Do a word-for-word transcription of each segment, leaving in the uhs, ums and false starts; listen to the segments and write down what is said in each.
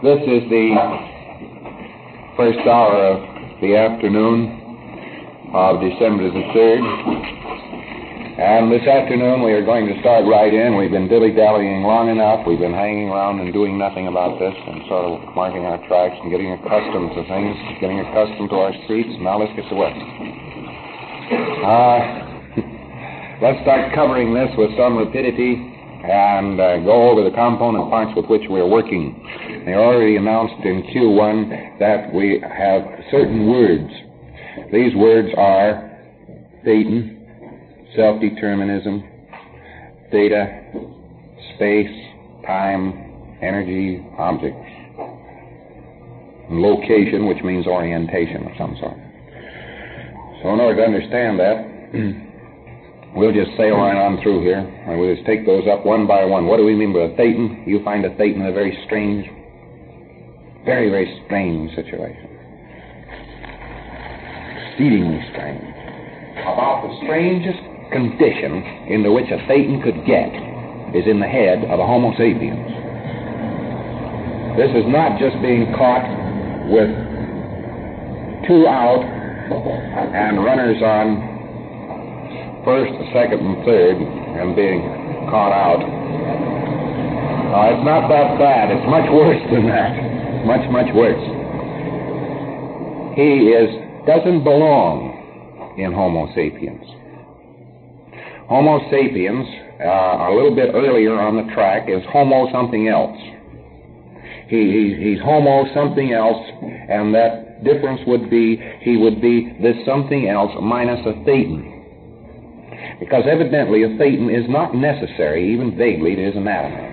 This is the first hour of the afternoon of December the third. And this afternoon we are going to start right in. We've been dilly-dallying long enough. We've been hanging around and doing nothing about this and sort of marking our tracks and getting accustomed to things, getting accustomed to our streets. Now let's get to work. Uh, let's start covering this with some rapidity and uh, go over the component parts with which we're working. They already announced in Q one that we have certain words. These words are thetan, self-determinism, theta, space, time, energy, objects, and location, which means orientation of some sort. So in order to understand that, we'll just sail right on through here, and we'll just take those up one by one. What do we mean by a thetan? You find a thetan in a very strange, very, very strange situation. Exceedingly strange. About the strangest condition into which a thetan could get is in the head of a Homo sapiens. This is not just being caught with two out and runners on first, second, and third and being caught out. Uh, it's not that bad. It's much worse than that. Much, much worse. He is doesn't belong in Homo sapiens. Homo sapiens, uh, a little bit earlier on the track, is Homo something else. He, he, he's Homo something else, and that difference would be he would be this something else minus a thetan. Because evidently a thetan is not necessary, even vaguely, to his anatomy.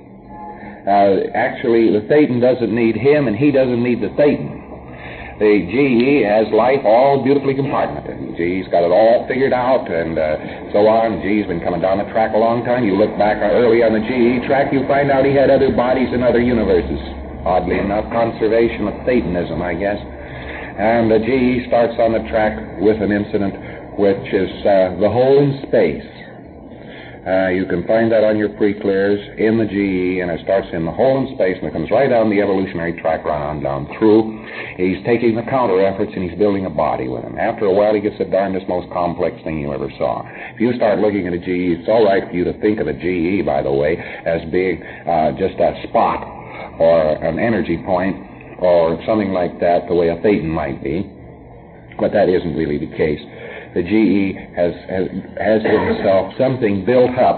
Uh, actually, the thetan doesn't need him, and he doesn't need the thetan. The G E has life all beautifully compartmented. G E's got it all figured out, and uh, so on. G E's been coming down the track a long time. You look back early on the G E track, you find out he had other bodies in other universes. Oddly enough, conservation of thetanism, I guess. And the G E starts on the track with an incident which is uh, the hole in space. Uh, you can find that on your pre-clears in the G E, and it starts in the hole in space, and it comes right down the evolutionary track, right on down through. He's taking the counter efforts, and he's building a body with him. After a while, he gets the darndest, most complex thing you ever saw. If you start looking at a G E, it's all right for you to think of a G E, by the way, as being uh, just a spot or an energy point or something like that, the way a thetan might be, but that isn't really the case. The G E has, has, has himself something built up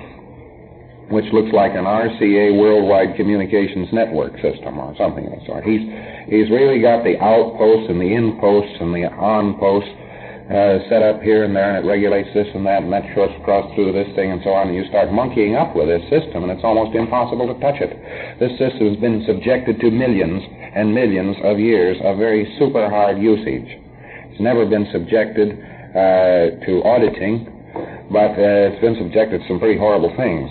which looks like an R C A Worldwide Communications Network system or something of the sort. He's, he's really got the outposts and the inposts and the on-posts uh, set up here and there, and it regulates this and that, and that shorts across through this thing and so on, and you start monkeying up with this system, and it's almost impossible to touch it. This system has been subjected to millions and millions of years of very super hard usage. It's never been subjected Uh, to auditing, but uh, it's been subjected to some pretty horrible things.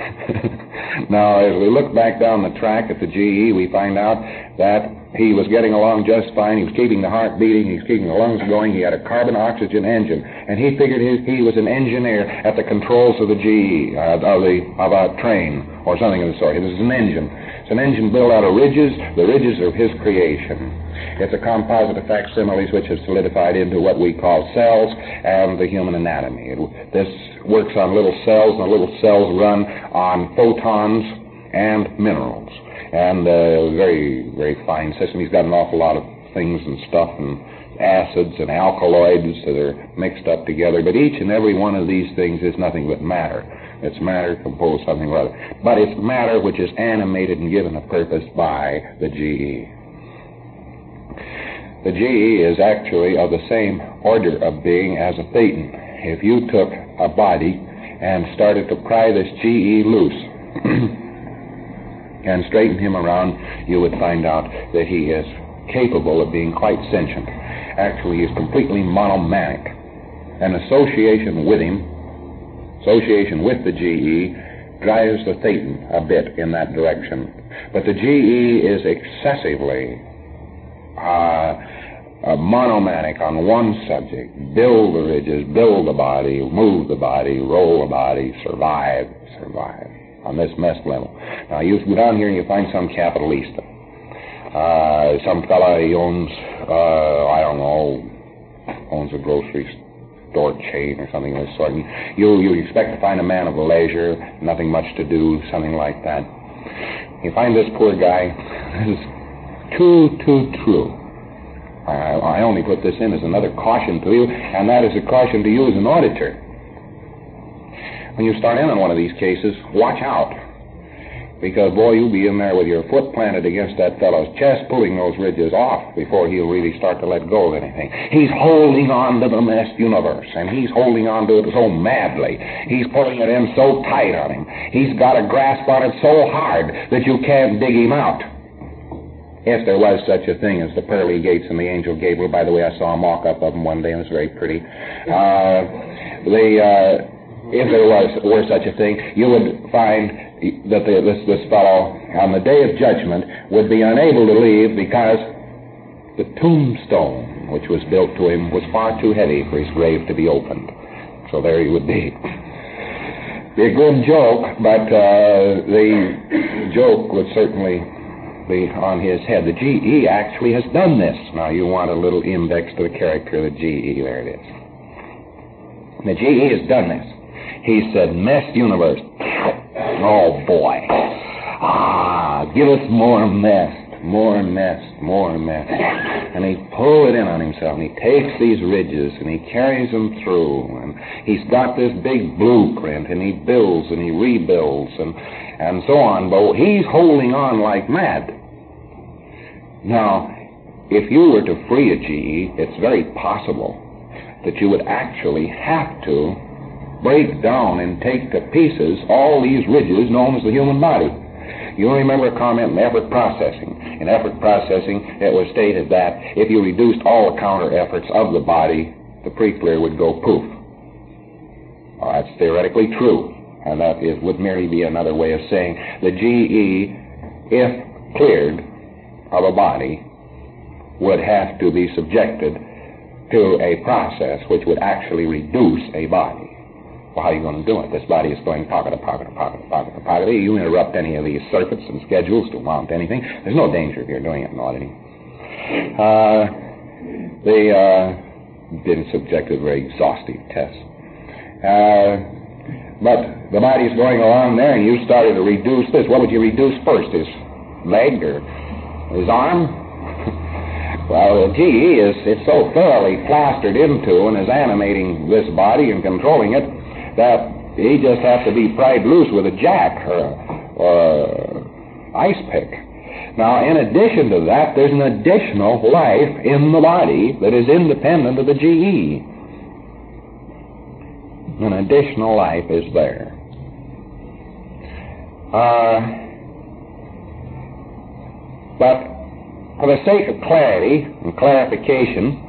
Now, as we look back down the track at the G E, we find out that he was getting along just fine. He was keeping the heart beating. He was keeping the lungs going. He had a carbon-oxygen engine, and he figured his, he was an engineer at the controls of the G E, uh, of, the, of a train or something of the sort. It was an engine. It's an engine built out of ridges. The ridges are his creation. It's a composite of facsimiles which have solidified into what we call cells and the human anatomy. It, this works on little cells, and the little cells run on photons and minerals. And a uh, very, very fine system. He's got an awful lot of things and stuff and acids and alkaloids that are mixed up together. But each and every one of these things is nothing but matter. It's matter composed something or other. But it's matter which is animated and given a purpose by the G E. The G E is actually of the same order of being as a thetan. If you took a body and started to pry this G E loose and straighten him around, you would find out that he is capable of being quite sentient. Actually, he's completely monomanic. And association with him, association with the G E, drives the thetan a bit in that direction. But the G E is excessively Uh, uh, monomanic on one subject. Build the ridges, build the body, move the body, roll the body, survive, survive on this mess level. Now you go down here and you find some capitalista. Uh, some fella, he owns, uh, I don't know, owns a grocery store chain or something of this sort. And you, you expect to find a man of leisure, nothing much to do, something like that. You find this poor guy, this is too, too true. I, I only put this in as another caution to you, and that is a caution to you as an auditor. When you start in on one of these cases, watch out. Because, boy, you'll be in there with your foot planted against that fellow's chest, pulling those ridges off before he'll really start to let go of anything. He's holding on to the messed universe, and he's holding on to it so madly. He's pulling it in so tight on him. He's got a grasp on it so hard that you can't dig him out. If there was such a thing as the pearly gates and the angel Gabriel, by the way, I saw a mock-up of them one day, and it was very pretty. Uh, the, uh, if there was were such a thing, you would find that the, this, this fellow, on the day of judgment, would be unable to leave because the tombstone which was built to him was far too heavy for his grave to be opened. So there he would be. Be a good joke, but uh, the joke would certainly be on his head. The G E actually has done this. Now you want a little index to the character of the G E. There it is. The G E has done this. He said, messed universe. Oh, boy. Ah, give us more mess, more mess, more mess. And he pulled it in on himself, and he takes these ridges, and he carries them through, and he's got this big blueprint, and he builds, and he rebuilds, and, and so on. But he's holding on like mad. Now, if you were to free a G E, it's very possible that you would actually have to break down and take to pieces all these ridges known as the human body. You remember a comment in effort processing. In effort processing, it was stated that if you reduced all the counter efforts of the body, the pre-clear would go poof. Well, that's theoretically true, and that is, would merely be another way of saying the G E, if cleared of a body, would have to be subjected to a process which would actually reduce a body. Well, how are you going to do it? This body is going pocket to pocket to pocket to pocket to pocket. You interrupt any of these circuits and schedules to mount anything. There's no danger if you're doing it in auditing. Uh, they uh, been subjected to very exhaustive tests. Uh, but the body's going along there, and you started to reduce this. What would you reduce first? His leg or his arm? Well, the G E is it's so thoroughly plastered into and is animating this body and controlling it that he just has to be pried loose with a jack or a, or a ice pick. Now, in addition to that, there's an additional life in the body that is independent of the G E. An additional life is there. Uh, but for the sake of clarity and clarification,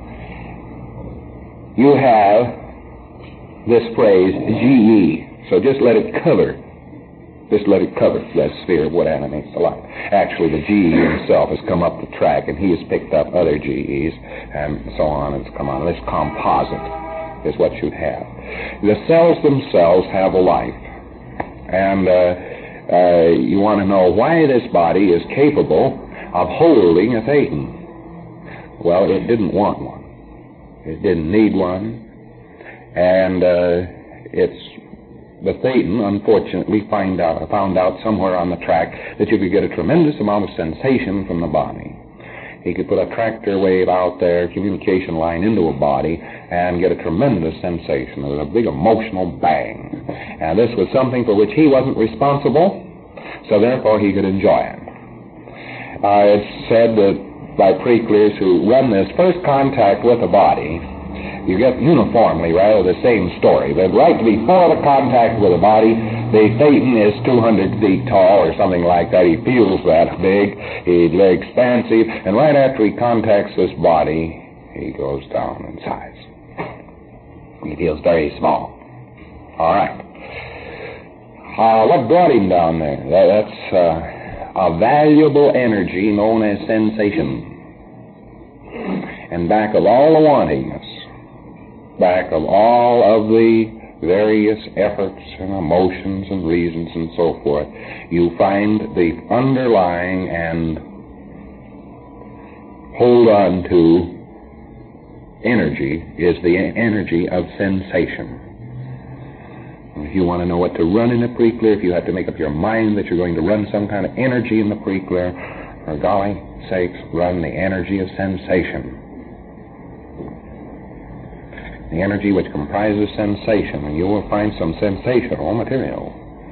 you have this phrase, G E. So just let it cover. Just let it cover that sphere of what animates the life. Actually, the G E himself has come up the track, and he has picked up other G Es, and so on, and it's come on. This composite is what you'd have. The cells themselves have a life. And uh, uh, you want to know why this body is capable of holding a thetan. Well, it didn't want one. It didn't need one. And uh, it's the thetan, unfortunately, find out, found out somewhere on the track that you could get a tremendous amount of sensation from the body. He could put a tractor wave out there, communication line into a body, and get a tremendous sensation. It was a big emotional bang. And this was something for which he wasn't responsible, so therefore he could enjoy it. Uh, it's said that by pre-clears who run this first contact with the body, you get uniformly, rather, the same story. That right before the contact with the body, the thetan is two hundred feet tall or something like that. He feels that big. He's very expansive. And right after he contacts this body, he goes down in size. He feels very small. All right. Uh, what brought him down there? That, that's uh, a valuable energy known as sensation. And back of all the wantingness, back of all of the various efforts and emotions and reasons and so forth, you find the underlying and hold on to energy is the energy of sensation. If you want to know what to run in the preclear, if you have to make up your mind that you're going to run some kind of energy in the preclear, for golly sakes, run the energy of sensation. The energy which comprises sensation, and you will find some sensational material.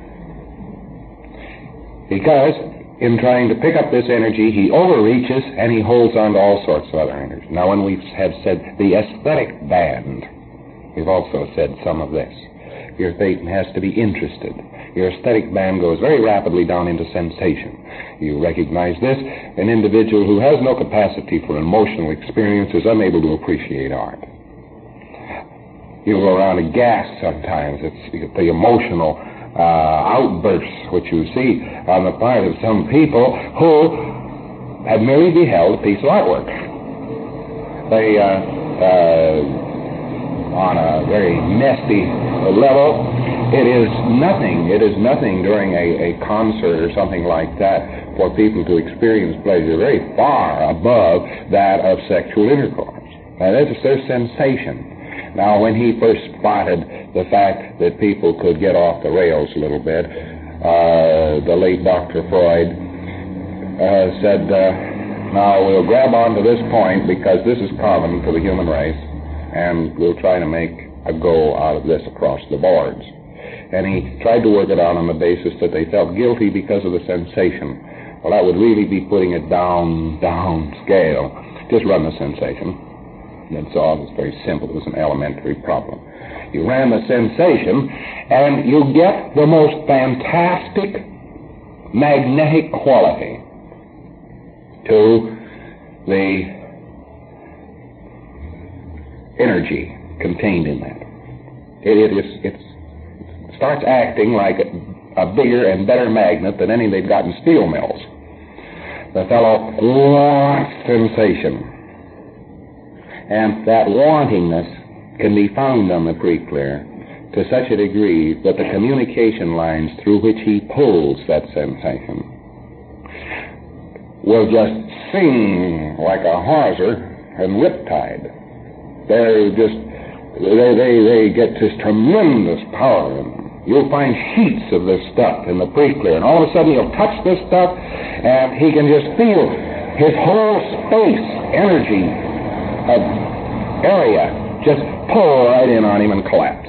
Because in trying to pick up this energy, he overreaches and he holds on to all sorts of other energy. Now, when we have said the aesthetic band, we've also said some of this. Your thetan has to be interested. Your aesthetic band goes very rapidly down into sensation. You recognize this. An individual who has no capacity for emotional experience is unable to appreciate art. You go around aghast sometimes. It's the emotional uh, outbursts which you see on the part of some people who have merely beheld a piece of artwork. They, uh, uh, on a very nasty level, it is nothing, it is nothing during a, a concert or something like that for people to experience pleasure very far above that of sexual intercourse. Now, that's their sensation. Now, when he first spotted the fact that people could get off the rails a little bit, uh, the late Doctor Freud uh, said, uh, now we'll grab onto this point because this is common for the human race, and we'll try to make a go out of this across the boards. And he tried to work it out on the basis that they felt guilty because of the sensation. Well, that would really be putting it down, down scale. Just run the sensation. That's all. It's very simple. It was an elementary problem. You ran the sensation, and you get the most fantastic magnetic quality to the energy contained in that. It, it, is, it starts acting like a, a bigger and better magnet than any they've got in steel mills. The fellow wants sensation. And that wantingness can be found on the preclear to such a degree that the communication lines through which he pulls that sensation will just sing like a hawser and riptide. They're just, they, they, they get this tremendous power in them. You'll find sheets of this stuff in the preclear, and all of a sudden you'll touch this stuff, and he can just feel his whole space, energy, uh, area, just pull right in on him and collapse.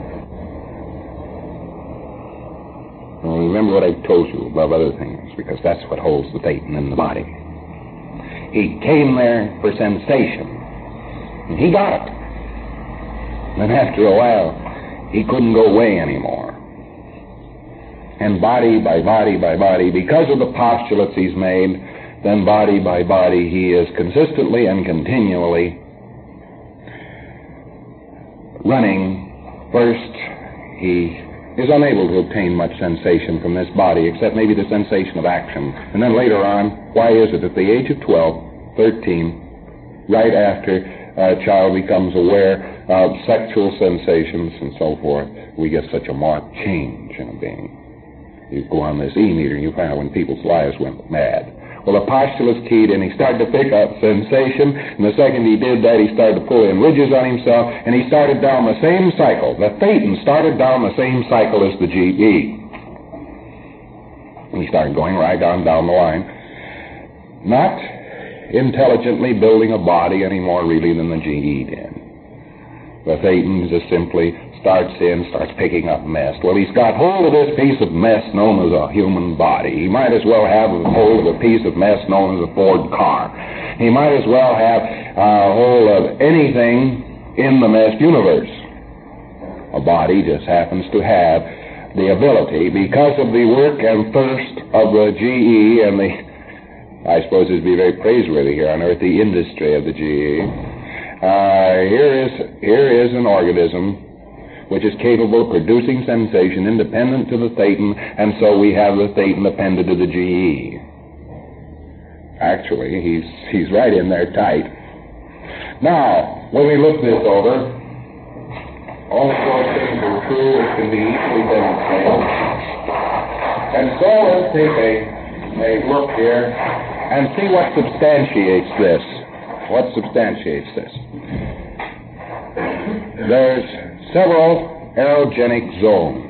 Well, remember what I told you above other things, because that's what holds the thetan in the body. He came there for sensation. And he got it. And after a while, he couldn't go away anymore. And body by body by body, because of the postulates he's made, then body by body, he is consistently and continually running. First, he is unable to obtain much sensation from this body, except maybe the sensation of action. And then later on, why is it at the age of twelve, thirteen, right after a child becomes aware of sexual sensations and so forth, we get such a marked change in a being? You go on this E-meter and you find out when people's lives went mad. Well, the postulates keyed in, he started to pick up sensation, and the second he did that, he started to pull in ridges on himself, and he started down the same cycle. The thetan started down the same cycle as the G E. And he started going right on down the line. Not intelligently building a body any more really than the G E did. The thetan just simply starts in, starts picking up mess. Well, he's got hold of this piece of mess known as a human body. He might as well have hold of a piece of mess known as a Ford car. He might as well have uh, hold of anything in the mess universe. A body just happens to have the ability, because of the work and thirst of the G E and the, I suppose it'd be very praiseworthy here on earth, the industry of the G E. Uh, here is here is an organism which is capable of producing sensation independent to the thetan, and so we have the thetan appended to the G E. Actually, he's he's right in there tight. Now, when we look this over, all of those things are true. It can be easily demonstrated. And so let's take a, a look here and see what substantiates this. what substantiates this? There's several erogenic zones.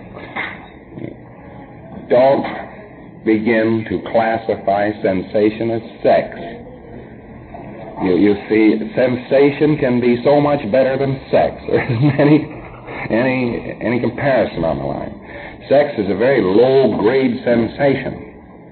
Don't begin to classify sensation as sex. You, you see, sensation can be so much better than sex. There isn't any, any, any comparison on the line. Sex is a very low-grade sensation.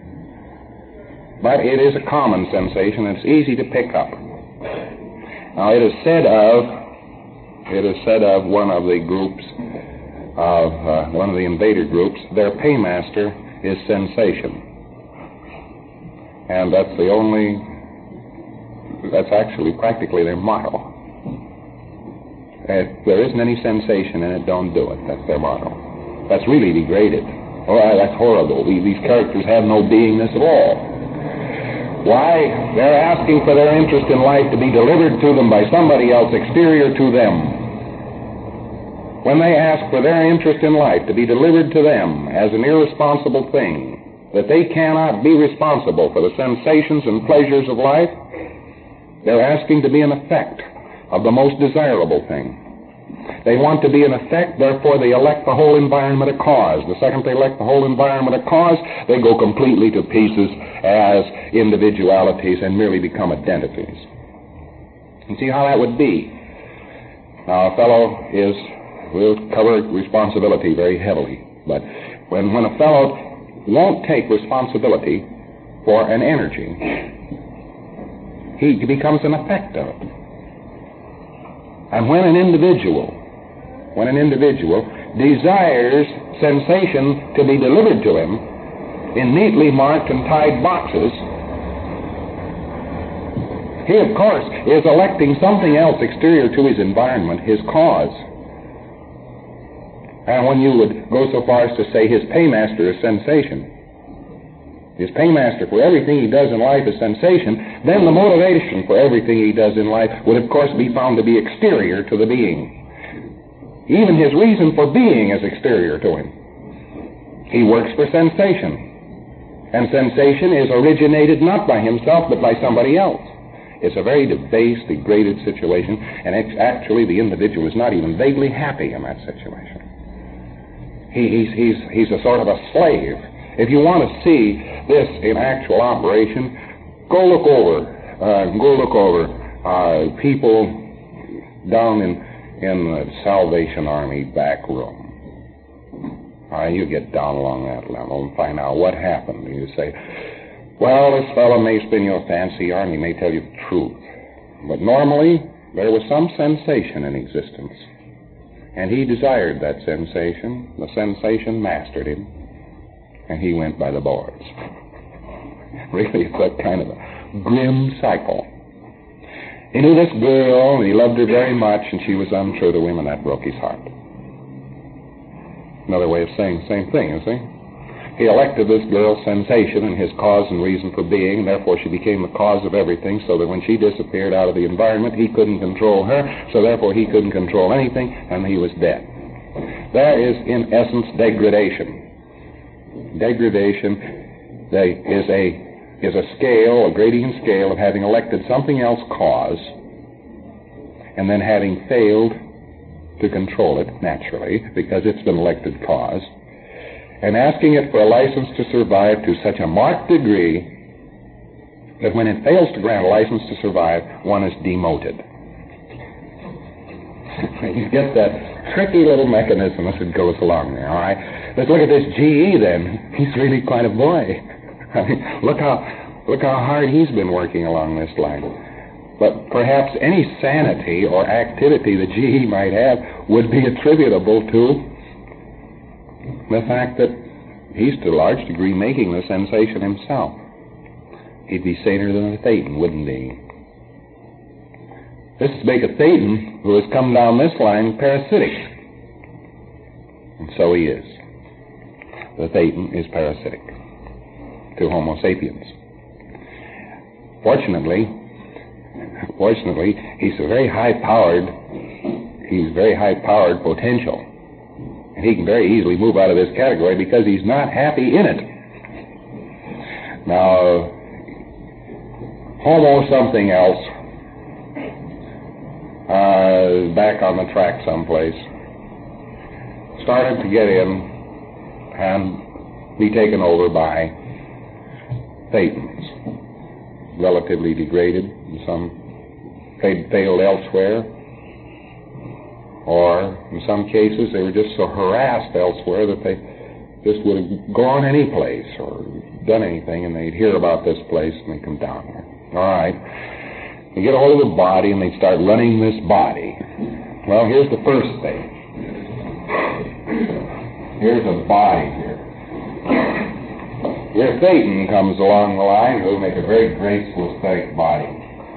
But it is a common sensation. It's easy to pick up. Now, it is said of, it is said of one of the groups, of uh, one of the invader groups, their paymaster is sensation. And that's the only, that's actually practically their motto. If there isn't any sensation in it, don't do it. That's their motto. That's really degraded. Oh, that's horrible. These characters have no beingness at all. Why? They're asking for their interest in life to be delivered to them by somebody else exterior to them. When they ask for their interest in life to be delivered to them as an irresponsible thing, that they cannot be responsible for the sensations and pleasures of life, they're asking to be an effect of the most desirable thing. They want to be an effect, therefore they elect the whole environment a cause. The second they elect the whole environment a cause, they go completely to pieces as individualities and merely become identities. And see how that would be. Now, a fellow is, we'll cover responsibility very heavily, but when, when a fellow won't take responsibility for an energy, he becomes an effect of it. And when an individual, when an individual desires sensation to be delivered to him in neatly marked and tied boxes, he, of course, is electing something else exterior to his environment, his cause. And when you would go so far as to say his paymaster is sensation, his paymaster for everything he does in life is sensation, then the motivation for everything he does in life would, of course, be found to be exterior to the being. Even his reason for being is exterior to him. He works for sensation. And sensation is originated not by himself, but by somebody else. It's a very debased, degraded situation, and it's actually the individual is not even vaguely happy in that situation. He, he's, he's, he's a sort of a slave. If you want to see this in actual operation, go look over, uh, go look over uh, people down in, in the Salvation Army back room. Uh, you get down along that level and find out what happened. And you say, well, this fellow may spin your fancy yarn, he may tell you the truth. But normally, there was some sensation in existence. And he desired that sensation. The sensation mastered him. And he went by the boards. Really, it's that kind of a grim cycle. He knew this girl, and he loved her very much, and she was untrue to him, and that broke his heart. Another way of saying the same thing, you see? He elected this girl's sensation and his cause and reason for being, and therefore she became the cause of everything, so that when she disappeared out of the environment, he couldn't control her, so therefore he couldn't control anything, and he was dead. There is, in essence, degradation. Degradation they, is a is a scale, a gradient scale of having elected something else cause and then having failed to control it naturally because it's been elected cause and asking it for a license to survive to such a marked degree that when it fails to grant a license to survive, one is demoted. You get that tricky little mechanism as it goes along there, all right? Let's look at this G E then. He's really quite a boy. I mean, look how look how hard he's been working along this line. But perhaps any sanity or activity that G E might have would be attributable to the fact that he's to a large degree making the sensation himself. He'd be saner than a Thetan, wouldn't he? This is make a Thetan who has come down this line parasitic. And so he is. The Thetan is parasitic to Homo sapiens. Fortunately, fortunately, he's a very high-powered, he's very high-powered potential. And he can very easily move out of this category because he's not happy in it. Now, Homo something else uh, back on the track someplace, started to get in and be taken over by Thetans, relatively degraded, in some they'd failed elsewhere, or in some cases they were just so harassed elsewhere that they just would have gone any place or done anything, and they'd hear about this place and they'd come down here. All right. They get a hold of the body and they start running this body. Well, here's the first thing. Here's a body here. Here Thetan comes along the line, who'll make a very graceful, aesthetic body.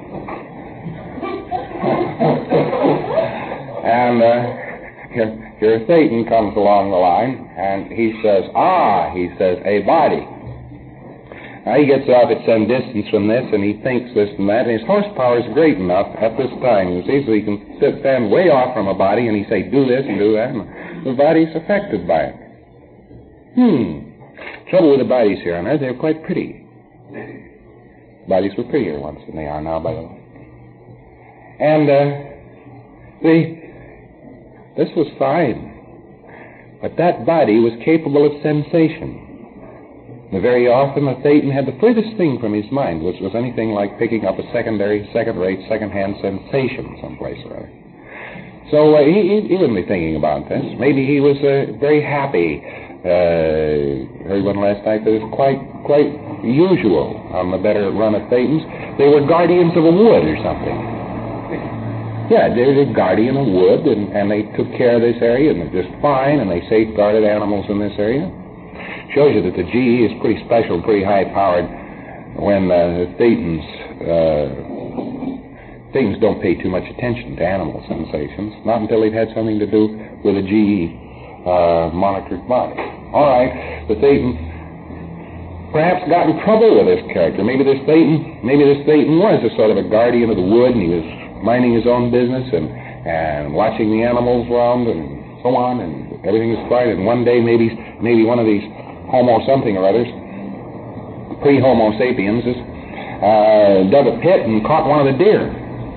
and uh, here, here Thetan comes along the line, and he says, ah, he says, a body. Now, he gets off at some distance from this, and he thinks this and that, and his horsepower is great enough at this time, you see, so he can sit, stand way off from a body, and he say, do this and do that, and the body's affected by it. Hmm. Trouble with the bodies here on Earth, they're quite pretty. Bodies were prettier once than they are now, by the way. And, uh, they, this was fine, but that body was capable of sensation. Very often, the Thetan had the furthest thing from his mind, which was anything like picking up a secondary, second-rate, second-hand sensation someplace or other. So uh, he, he wouldn't be thinking about this. Maybe he was uh, very happy. Uh, heard one last night that was quite, quite usual on the better run of Thetans. They were guardians of a wood or something. Yeah, they were a guardian of wood, and, and they took care of this area, and they're just fine, and they safeguarded animals in this area. Shows you that the G E is pretty special, pretty high-powered when uh, Thetans, uh, Thetans don't pay too much attention to animal sensations, not until they've had something to do with a G E uh, monitored body. All right, the Thetan perhaps got in trouble with this character. Maybe this Thetan, maybe this Thetan was a sort of a guardian of the wood, and he was minding his own business and, and watching the animals around and so on, and everything was fine. And one day, maybe maybe one of these Homo something or others, pre-Homo sapiens, uh, dug a pit and caught one of the deer.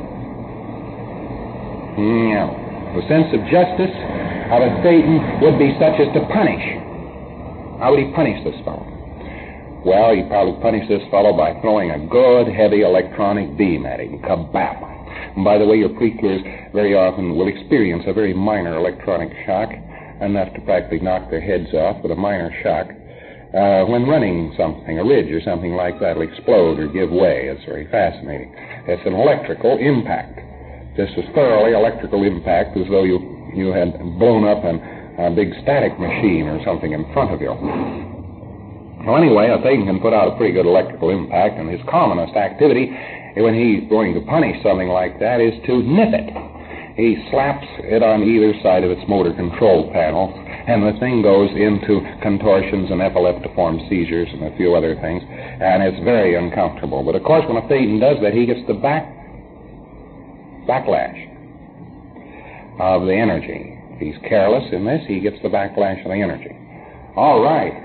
Yeah. The sense of justice of a Thetan would be such as to punish. How would he punish this fellow? Well, he'd probably punish this fellow by throwing a good, heavy electronic beam at him. Kabap. And by the way, your pre-clears very often will experience a very minor electronic shock, enough to practically knock their heads off with a minor shock. Uh, when running something, a ridge or something like that will explode or give way. It's very fascinating. It's an electrical impact. Just as thoroughly electrical impact as though you, you had blown up an, a big static machine or something in front of you. Well, anyway, a Thetan can put out a pretty good electrical impact, and his commonest activity when he's going to punish something like that is to nip it. He slaps it on either side of its motor control panel, and the thing goes into contortions and epileptiform seizures and a few other things, and it's very uncomfortable. But, of course, when a Thetan does that, he gets the back backlash of the energy. If he's careless in this, he gets the backlash of the energy. All right.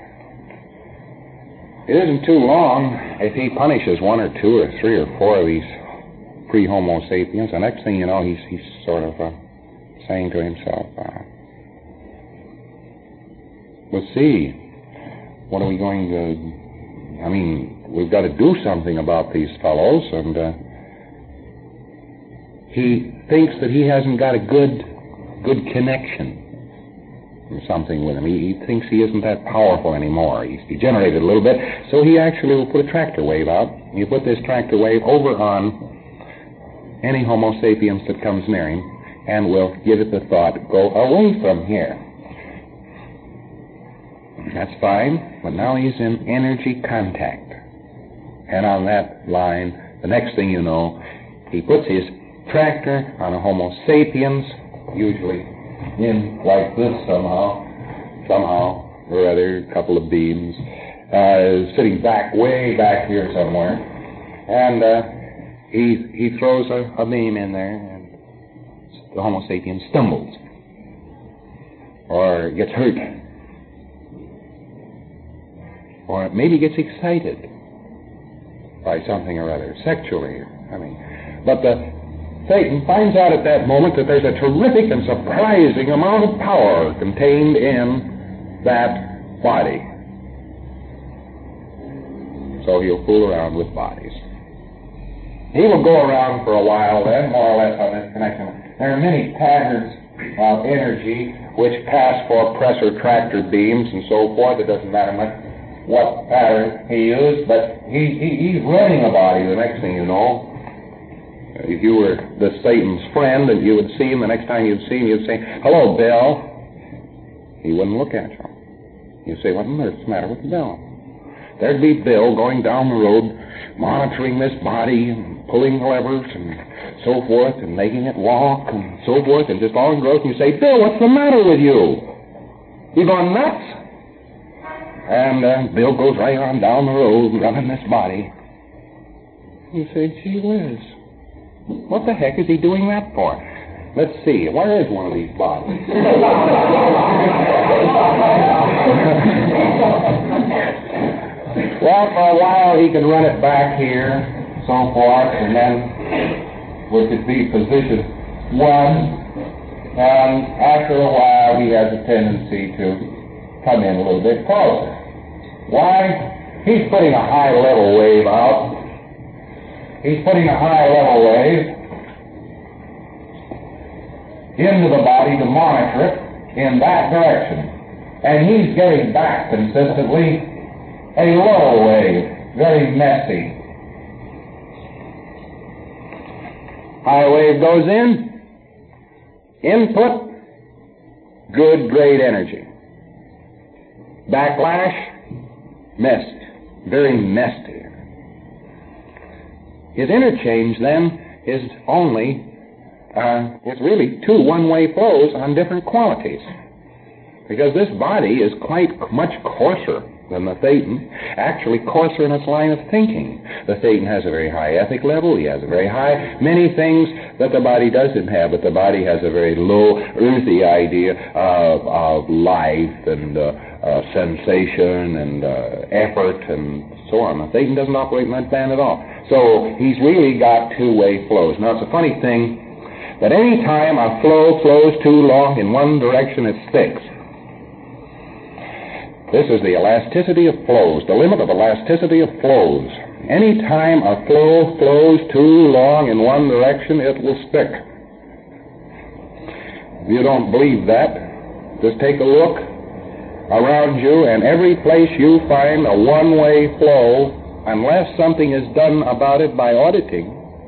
It isn't too long if he punishes one or two or three or four of these pre-Homo sapiens. The next thing you know, he's, he's sort of uh, saying to himself, uh, let's see, what are we going to, I mean, we've got to do something about these fellows, and uh, he thinks that he hasn't got a good, good connection or something with him. He, he thinks he isn't that powerful anymore. He's degenerated a little bit, so he actually will put a tractor wave out. You put this tractor wave over on any Homo sapiens that comes near him, and will give it the thought, go away from here. That's fine, but now he's in energy contact. And on that line, the next thing you know, he puts his tractor on a Homo sapiens, usually in like this somehow, somehow or other, a couple of beams, uh, sitting back, way back here somewhere, and uh, he he throws a, a beam in there, and the Homo sapiens stumbles or gets hurt, or maybe gets excited by something or other, sexually, I mean. But the Satan finds out at that moment that there's a terrific and surprising amount of power contained in that body. So he'll fool around with bodies. He will go around for a while then, more or less, on this connection. There are many patterns of energy which pass for pressure tractor beams and so forth. It doesn't matter much what pattern he used, but he, he, he's running a body the next thing you know. If you were the Satan's friend and you would see him, the next time you'd see him, you'd say, "Hello, Bill." He wouldn't look at you. You'd say, "What's the matter with Bill?" There'd be Bill going down the road, monitoring this body and pulling levers and so forth and making it walk and so forth and just all in growth. And you say, "Bill, what's the matter with you? You gone nuts?" And uh, Bill goes right on down the road running this body. You say, "Gee whiz, what the heck is he doing that for?" Let's see, where is one of these bodies? Well, for a while he could run it back here, so forth, and then we could be position one, and after a while he has a tendency to come in a little bit closer. Why? He's putting a high level wave out. He's putting a high level wave into the body to monitor it in that direction. And he's getting back consistently a low wave, very messy. High wave goes in, input, good, great energy. Backlash, messed, very messy. His interchange, then, is only, uh, it's really two one-way flows on different qualities. Because this body is quite much coarser than the Thetan, actually coarser in its line of thinking. The Thetan has a very high ethic level. He has a very high, many things that the body doesn't have, but the body has a very low, earthy idea of, of life and uh, uh, sensation and uh, effort and so on. The Thetan doesn't operate in that band at all. So he's really got two-way flows. Now, it's a funny thing that any time a flow flows too long in one direction, it sticks. This is the elasticity of flows, the limit of elasticity of flows. Any time a flow flows too long in one direction, it will stick. If you don't believe that, just take a look around you, and every place you find a one-way flow, unless something is done about it by auditing,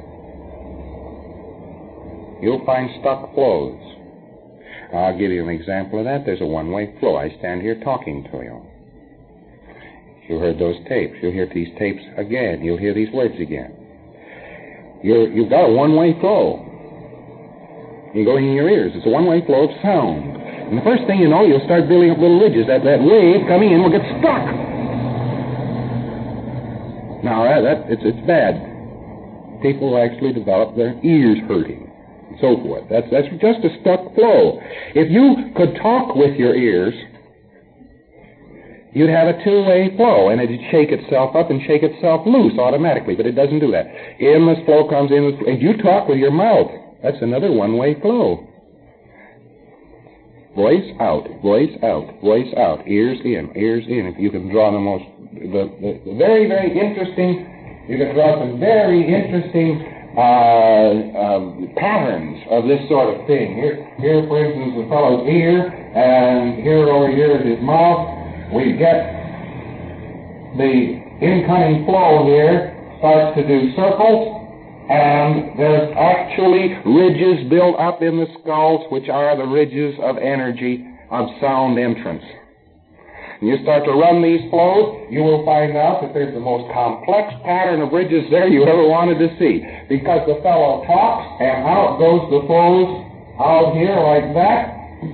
you'll find stuck flows. I'll give you an example of that. There's a one-way flow. I stand here talking to you. You heard those tapes. You'll hear these tapes again. You'll hear these words again. You're, you've got a one-way flow. You go in your ears. It's a one-way flow of sound. And the first thing you know, you'll start building up little ridges. That, that wave coming in will get stuck. Now, that, that it's, it's bad. People actually develop their ears hurting. So forth. That's, that's just a stuck flow. If you could talk with your ears, you'd have a two-way flow, and it'd shake itself up and shake itself loose automatically, but it doesn't do that. In this flow comes in, and you talk with your mouth. That's another one-way flow. Voice out, voice out, voice out, ears in, ears in. If you can draw the most, the, the, the very, very interesting, you can draw some very interesting Uh, um, patterns of this sort of thing. Here, here, for instance, the fellow's ear, and here over here is his mouth. We get the incoming flow here starts to do circles, and there's actually ridges built up in the skulls, which are the ridges of energy of sound entrance. And you start to run these flows, you will find out that there's the most complex pattern of ridges there you ever wanted to see. Because the fellow talks, and out goes the flows out here like that.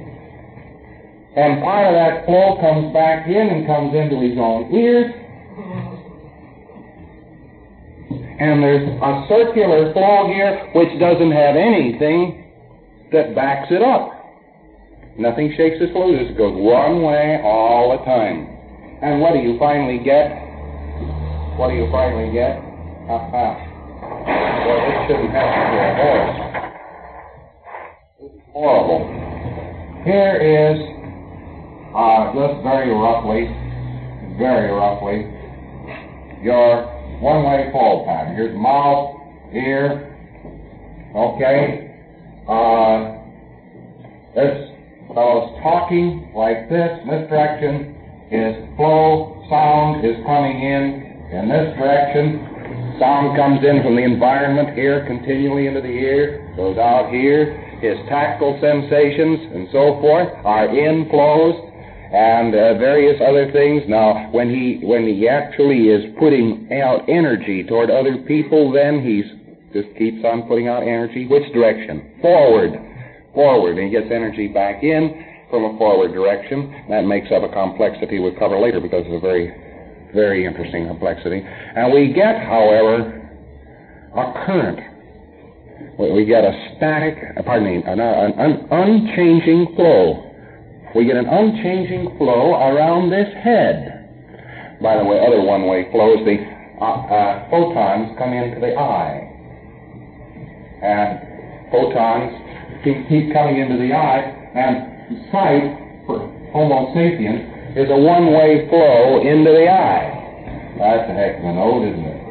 And part of that flow comes back in and comes into his own ears. And there's a circular flow here which doesn't have anything that backs it up. Nothing shakes this flow, it goes one way all the time. And what do you finally get? What do you finally get? Ha-ha. Well, this shouldn't have to be a horse. horrible. Here is, uh, just very roughly, very roughly, your one-way flow pattern. Here's mouth, ear, okay. Uh, this fellow's talking like this. In this direction is flow, sound is coming in. In this direction, sound comes in from the environment here, continually into the ear, goes out here. His tactile sensations and so forth are inflows and uh, various other things. Now, when he when he actually is putting out energy toward other people, then he's just keeps on putting out energy. Which direction? Forward. Forward. And he gets energy back in from a forward direction. That makes up a complexity we'll cover later because it's a very, very interesting complexity. And we get, however, a current. We get a static, pardon me, an, an, an unchanging flow. We get an unchanging flow around this head. By the way, other one-way flows, the uh, uh, photons come into the eye. And photons keep, keep coming into the eye, and sight, for Homo sapiens, is a one-way flow into the eye. That's a heck of a note, isn't it?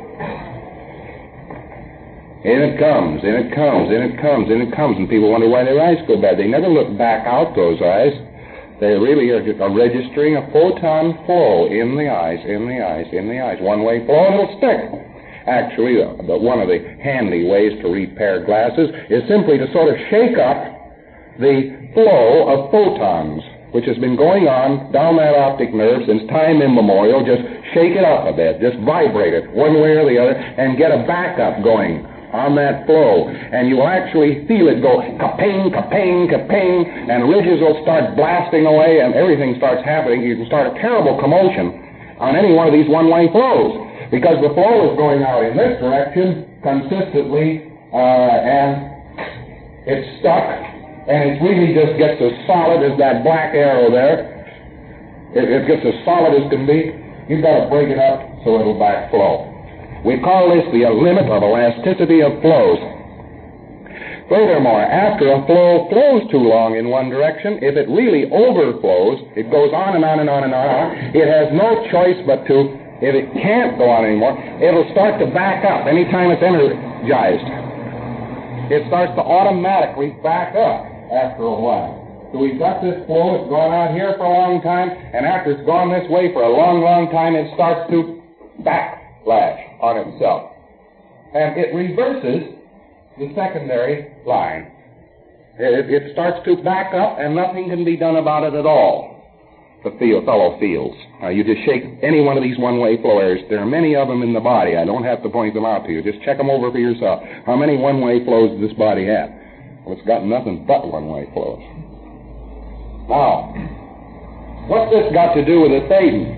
In it comes, in it comes, in it comes, in it comes, and people wonder why their eyes go bad. They never look back out those eyes. They really are, are registering a photon flow in the eyes, in the eyes, in the eyes. One-way flow, and it'll stick. Actually, the, the, one of the handy ways to repair glasses is simply to sort of shake up the flow of photons, which has been going on down that optic nerve since time immemorial. Just shake it up a bit, just vibrate it one way or the other, and get a backup going on that flow, and you will actually feel it go ka-ping, ka-ping, ka-ping, and ridges will start blasting away, and everything starts happening. You can start a terrible commotion on any one of these one-way flows, because the flow is going out in this direction consistently, uh, and it's stuck, and it really just gets as solid as that black arrow there. It, it gets as solid as can be. You've got to break it up so it'll backflow. We call this the limit of elasticity of flows. Furthermore, after a flow flows too long in one direction, if it really overflows, it goes on and on and on and on. It has no choice but to, if it can't go on anymore, it'll start to back up anytime it's energized. It starts to automatically back up after a while. So we've got this flow, it's gone out here for a long time, and after it's gone this way for a long, long time, it starts to backlash on itself. And it reverses the secondary line. It, it starts to back up, and nothing can be done about it at all. The feel, fellow feels. Uh, you just shake any one of these one-way flow areas. There are many of them in the body. I don't have to point them out to you. Just check them over for yourself. How many one-way flows does this body have? Well, it's got nothing but one-way flows. Now, what's this got to do with the Thetan?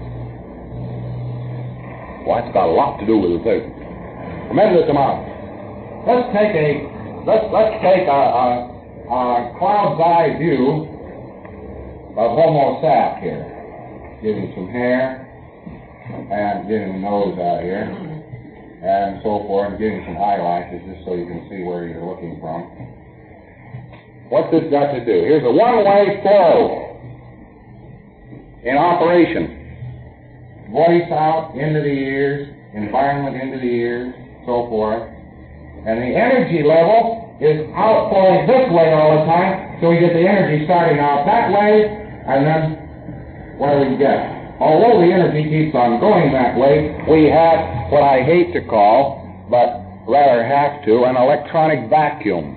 Well, it's got a lot to do with the Thetan. Tremendous amount. Let's take a let's let's take a, a, a cloud's eye view of Homo sap here. Give him some hair, and give him a nose out here, and so forth, and give him some eyelashes just so you can see where you're looking from. What's this got to do? Here's a one-way flow in operation. Voice out into the ears, environment into the ears, so forth. And the energy level is outflowing this way all the time, so we get the energy starting out that way, and then what do we get? Although the energy keeps on going that way, we have what I hate to call, but rather have to, an electronic vacuum.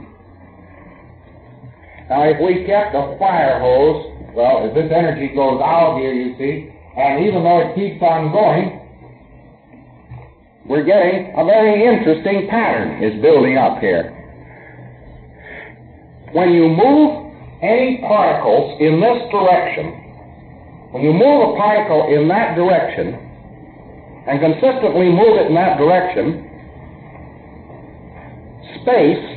Now, if we kept a fire hose, well, if this energy goes out here, you see, and even though it keeps on going, we're getting a very interesting pattern is building up here. When you move any particles in this direction, when you move a particle in that direction, and consistently move it in that direction, space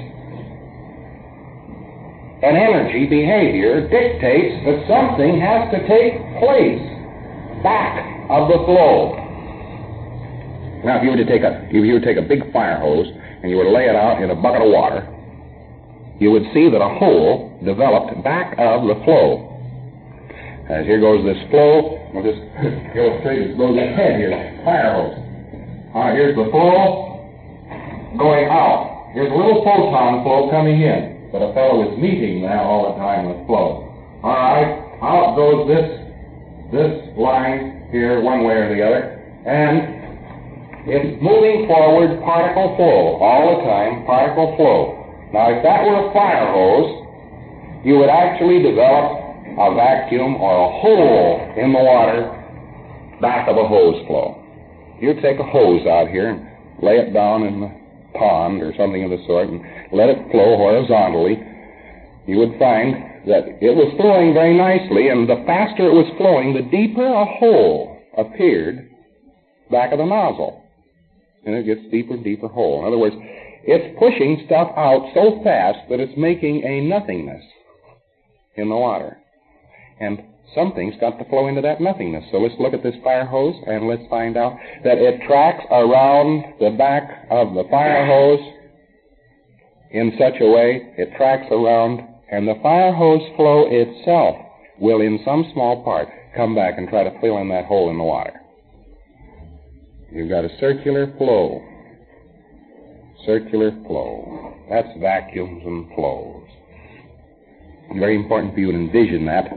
and energy behavior dictates that something has to take place back of the flow. Now, if you were to take a if you were to take a big fire hose and you were to lay it out in a bucket of water, you would see that a hole developed back of the flow. As here goes this flow, we'll just illustrate this goes ahead here, fire hose. All right, here's the flow going out. Here's a little photon flow coming in, but a fellow is meeting now all the time with flow. All right, out goes this this line here one way or the other, and it's moving forward particle flow all the time, particle flow. Now, if that were a fire hose, you would actually develop a vacuum or a hole in the water back of a hose flow. You'd take a hose out here and lay it down in the pond or something of the sort and let it flow horizontally. You would find that it was flowing very nicely, and the faster it was flowing, the deeper a hole appeared back of the nozzle. And it gets deeper and deeper hole. In other words, it's pushing stuff out so fast that it's making a nothingness in the water. And something's got to flow into that nothingness. So let's look at this fire hose, and let's find out that it tracks around the back of the fire hose in such a way, it tracks around, and the fire hose flow itself will, in some small part, come back and try to fill in that hole in the water. You've got a circular flow. Circular flow. That's vacuums and flows. Very important for you to envision that.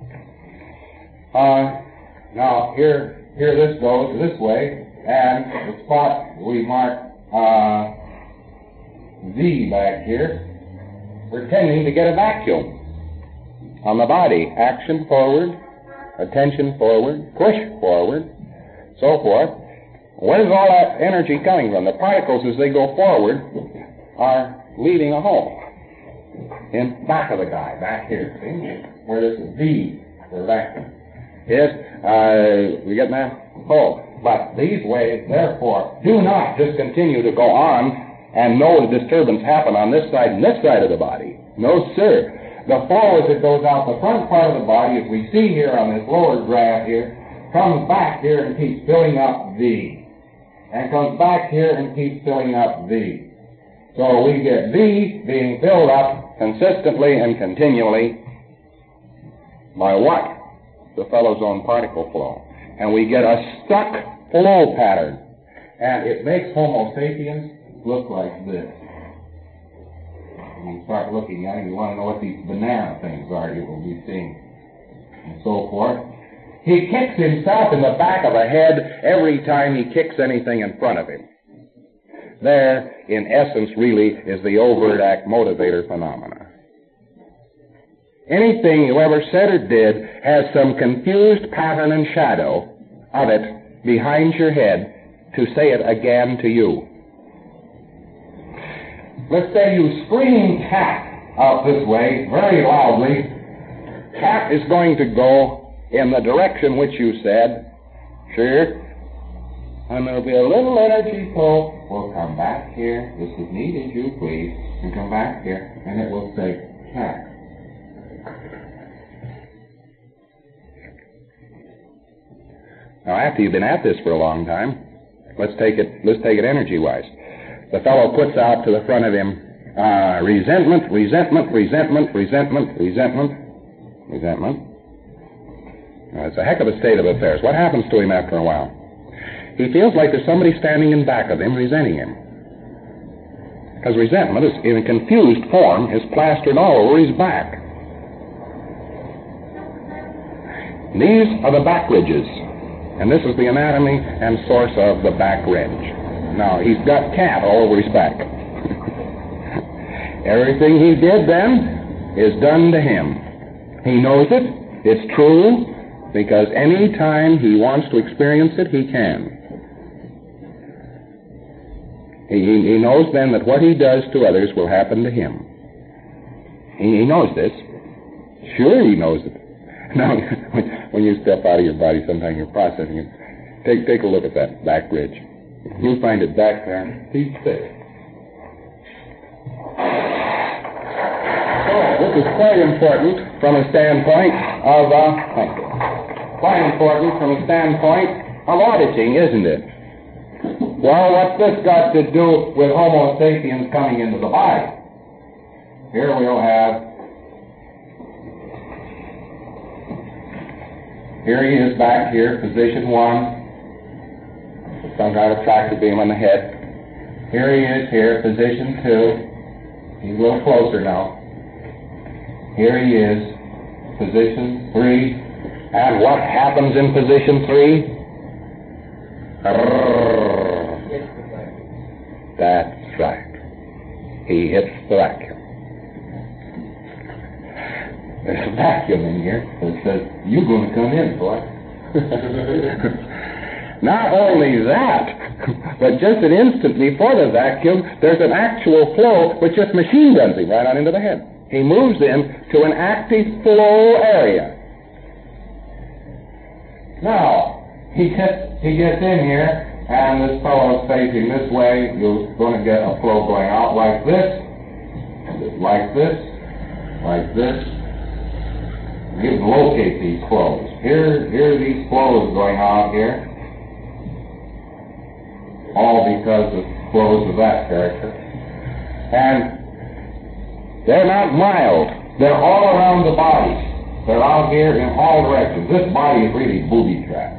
Uh, now, here, here this goes this way, and the spot we mark uh, V back here, we're tending to get a vacuum on the body. Action forward, attention forward, push forward, so forth. Where's all that energy coming from? The particles, as they go forward, are leaving a hole in back of the guy, back here, see? Where this is V for vacuum. Yes, uh, we get that? Oh, but these waves, therefore, do not just continue to go on and no disturbance happen on this side and this side of the body. No, sir. The flow, as it goes out the front part of the body, as we see here on this lower graph here, comes back here and keeps filling up V. And comes back here and keeps filling up V. So we get V being filled up consistently and continually by what? The fellow's own particle flow. And we get a stuck flow pattern. And it makes Homo sapiens look like this. When you start looking at it, you want to know what these banana things are you will be seeing, and so forth. He kicks himself in the back of the head every time he kicks anything in front of him. There, in essence, really, is the overt act motivator phenomena. Anything you ever said or did has some confused pattern and shadow of it behind your head to say it again to you. Let's say you scream cat out this way very loudly. Cat is going to go in the direction which you said, sure, and there'll be a little energy flow. We'll come back here, just as neat as you please, and come back here, and it will say cat. Now, after you've been at this for a long time, let's take it, let's take it energy-wise. The fellow puts out to the front of him uh, resentment, resentment, resentment, resentment, resentment, resentment. Now, it's a heck of a state of affairs. What happens to him after a while? He feels like there's somebody standing in back of him resenting him. Because resentment is, in a confused form, is plastered all over his back. These are the back ridges. And this is the anatomy and source of the back ridge. Now, he's got cat all over his back. Everything he did then is done to him. He knows it. It's true, because any time he wants to experience it, he can. He, he knows then that what he does to others will happen to him. He, he knows this. Sure he knows it. Now, when you step out of your body, sometimes you're processing it. Take, take a look at that back ridge. You'll find it back there. He's thick. So, this is quite important from a standpoint of, uh, thank you. Quite important from a standpoint of auditing, isn't it? Well, what's this got to do with Homo sapiens coming into the body? here we'll have, here he is back here, position one, some kind of tractor beam on the head. Here he is here, position two. He's a little closer now. Here he is, position three. And what happens in position three? That's right. He hits the vacuum. There's a vacuum in here that says, you're going to come in, boy. Not only that, but just an instant before the vacuum, there's an actual flow which just machine guns him right on into the head. He moves in to an active flow area. Now, he gets, he gets in here, and this fellow is facing this way. You're going to get a flow going out like this, like this, like this. You can locate these flows. Here, here are these flows going out here. All because of flows of that character. And they're not mild. They're all around the body. They're out here in all directions. This body is really booby-trapped.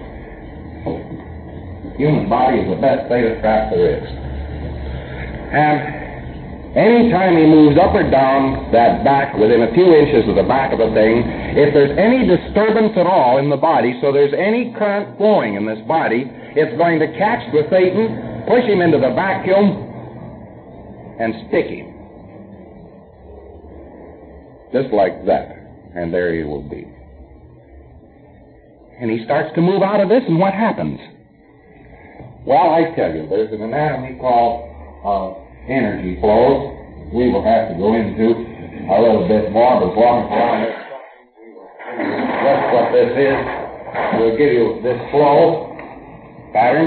Human body is the best beta trap there is. And anytime he moves up or down that back within a few inches of the back of the thing, if there's any disturbance at all in the body, so there's any current flowing in this body, it's going to catch the Satan, push him into the vacuum, and stick him. Just like that. And there he will be. And he starts to move out of this, and what happens? Well, I tell you, there's an anatomy called uh, energy flows. We will have to go into a little bit more, but as long as we're on this, that's what this is. We'll give you this flow pattern,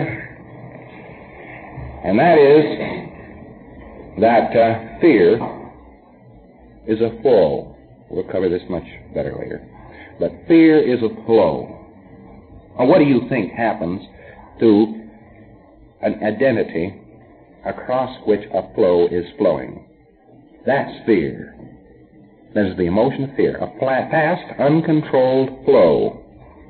and that is that uh, fear is a flow. We'll cover this much better later. But fear is a flow. Now, what do you think happens to an identity across which a flow is flowing? That's fear. That is the emotion of fear, a fast, uncontrolled flow.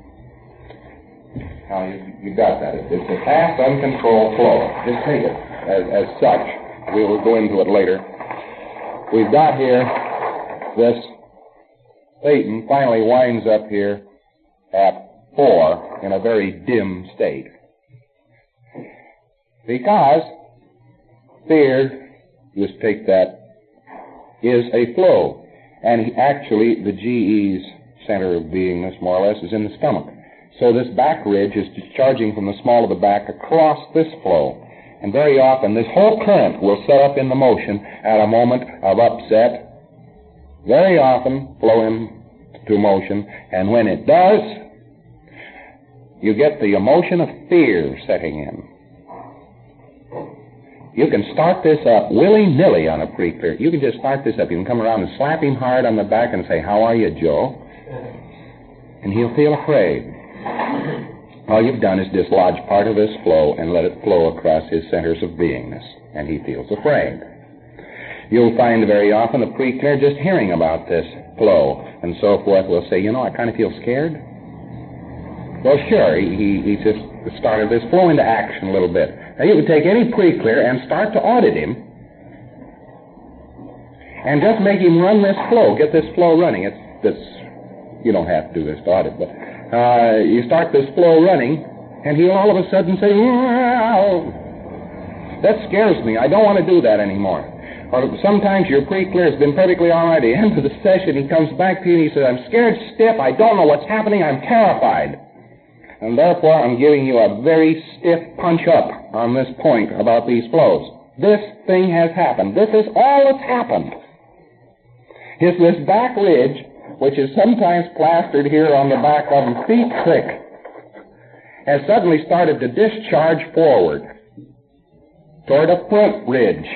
Now, you, you got that. It's a fast, uncontrolled flow. Just take it as, as such. We will go into it later. We've got here this Satan finally winds up here at four in a very dim state. Because fear, just take that, is a flow. And he, actually, the G E's center of beingness, more or less, is in the stomach. So this back ridge is discharging from the small of the back across this flow. And very often, this whole current will set up in the motion at a moment of upset. Very often, flow into motion. And when it does, you get the emotion of fear setting in. You can start this up willy-nilly on a pre-clear. You can just start this up. You can come around and slap him hard on the back and say, "How are you, Joe?" And he'll feel afraid. All you've done is dislodge part of this flow and let it flow across his centers of beingness, and he feels afraid. You'll find very often the pre-clear just hearing about this flow and so forth will say, "You know, I kind of feel scared." Well, sure, he, he, he just started this flow into action a little bit. Now, you can take any pre-clear and start to audit him and just make him run this flow, get this flow running. It's this, you don't have to do this to audit, but uh, you start this flow running, and he'll all of a sudden say, "Wow, that scares me. I don't want to do that anymore." Or sometimes your pre-clear has been perfectly all right. At the end of the session, he comes back to you and he says, "I'm scared stiff. I don't know what's happening. I'm terrified. And therefore, I'm giving you a very stiff punch-up on this point about these flows. This thing has happened. This is all that's happened. Is this back ridge, which is sometimes plastered here on the back of him, feet thick, has suddenly started to discharge forward toward a front ridge.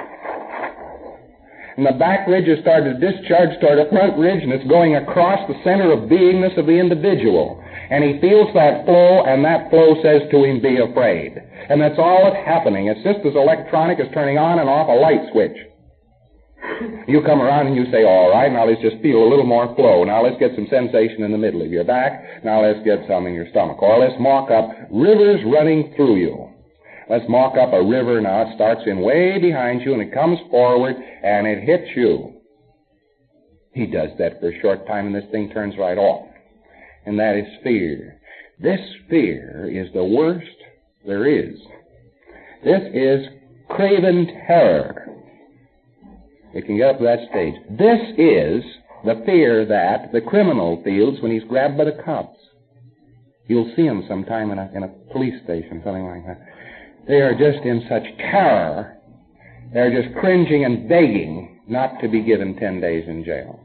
And the back ridge has started to discharge toward a front ridge, and it's going across the center of beingness of the individual. And he feels that flow, and that flow says to him, "Be afraid." And that's all that's happening. It's just as electronic as turning on and off a light switch. You come around and you say, all right, now let's just feel a little more flow. Now let's get some sensation in the middle of your back. Now let's get some in your stomach. Or let's mock up rivers running through you. Let's mock up a river now. It starts in way behind you and it comes forward and it hits you. He does that for a short time and this thing turns right off. And that is fear. This fear is the worst there is. This is craven terror. It can get up to that stage. This is the fear that the criminal feels when he's grabbed by the cops. You'll see him sometime in a, in a police station, something like that. They are just in such terror, they're just cringing and begging not to be given ten days in jail.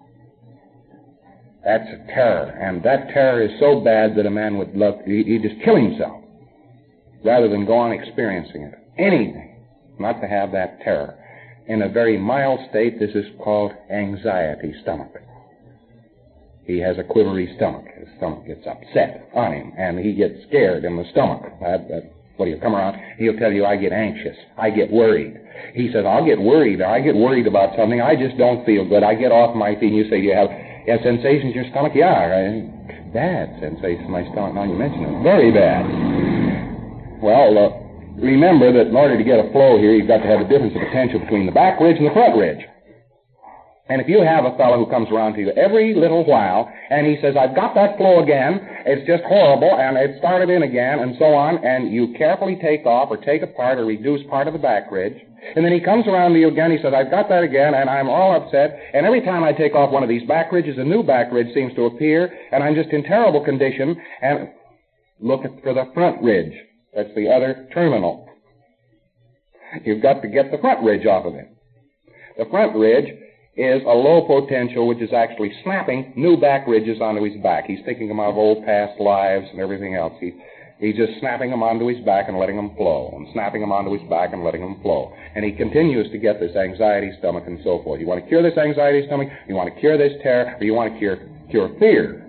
That's a terror, and that terror is so bad that a man would love, he, he'd just kill himself rather than go on experiencing it. Anything, not to have that terror. In a very mild state, this is called anxiety stomach. He has a quivery stomach. His stomach gets upset on him, and he gets scared in the stomach. That, that, what do you come around? He'll tell you, I get anxious. I get worried. He says, I'll get worried. I get worried about something. I just don't feel good. I get off my feet, and you say, do you have, you have sensations in your stomach? Yeah, right. Bad sensations in my stomach. Now you mention it. Very bad. Well, uh, remember that in order to get a flow here, you've got to have a difference of potential between the back ridge and the front ridge. And if you have a fellow who comes around to you every little while, and he says, I've got that flow again, it's just horrible, and it started in again, and so on, and you carefully take off or take apart or reduce part of the back ridge, and then he comes around to you again, he says, I've got that again, and I'm all upset, and every time I take off one of these back ridges, a new back ridge seems to appear, and I'm just in terrible condition, and look at, for the front ridge. That's the other terminal. You've got to get the front ridge off of it. The front ridge is a low potential which is actually snapping new back ridges onto his back. He's thinking them out of old past lives and everything else. He, he's just snapping them onto his back and letting them flow, and snapping them onto his back and letting them flow. And he continues to get this anxiety stomach and so forth. You want to cure this anxiety stomach, you want to cure this terror, or you want to cure, cure fear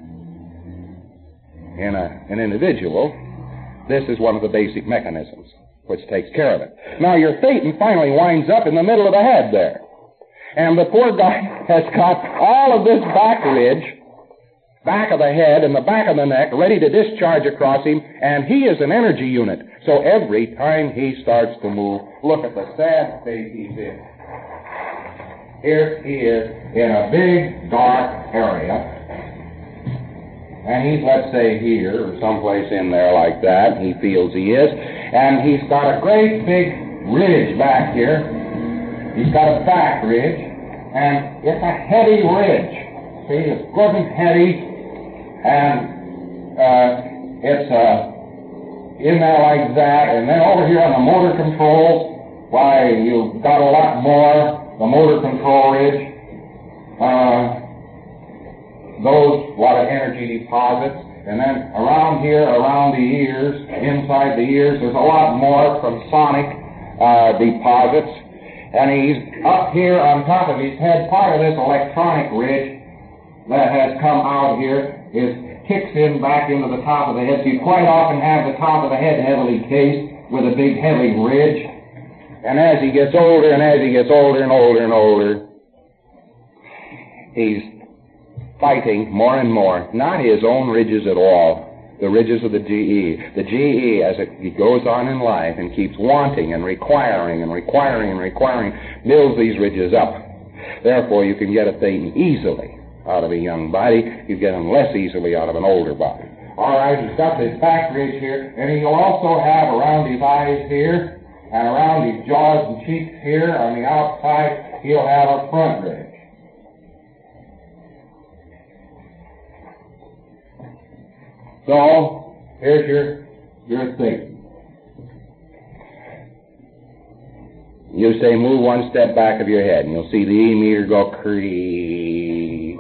in a, an individual. This is one of the basic mechanisms which takes care of it. Now, your Thetan finally winds up in the middle of the head there. And the poor guy has got all of this back ridge, back of the head and the back of the neck ready to discharge across him, and he is an energy unit. So every time he starts to move, look at the sad state he's in. Here he is in a big, dark area. And he's, let's say, here or someplace in there like that. He feels he is. And he's got a great big ridge back here. He's got a back ridge, and it's a heavy ridge. See, it's good and heavy, and uh, it's uh, in there like that. And then over here on the motor controls, why, you've got a lot more, the motor control ridge. Uh, those, a lot of energy deposits. And then around here, around the ears, inside the ears, there's a lot more from sonic uh, deposits. And he's up here on top of his head. Part of this electronic ridge that has come out here is kicks in back into the top of the head. So you quite often have the top of the head heavily cased with a big heavy ridge. And as he gets older and as he gets older and older and older, he's fighting more and more, not his own ridges at all, the ridges of the G E. The G E, as it goes on in life and keeps wanting and requiring and requiring and requiring, builds these ridges up. Therefore, you can get a Thetan easily out of a young body. You get him less easily out of an older body. All right, he's got this back ridge here, and he'll also have around his eyes here and around his jaws and cheeks here on the outside, he'll have a front ridge. So, here's your, your thing. You say, move one step back of your head, and you'll see the E meter go creep.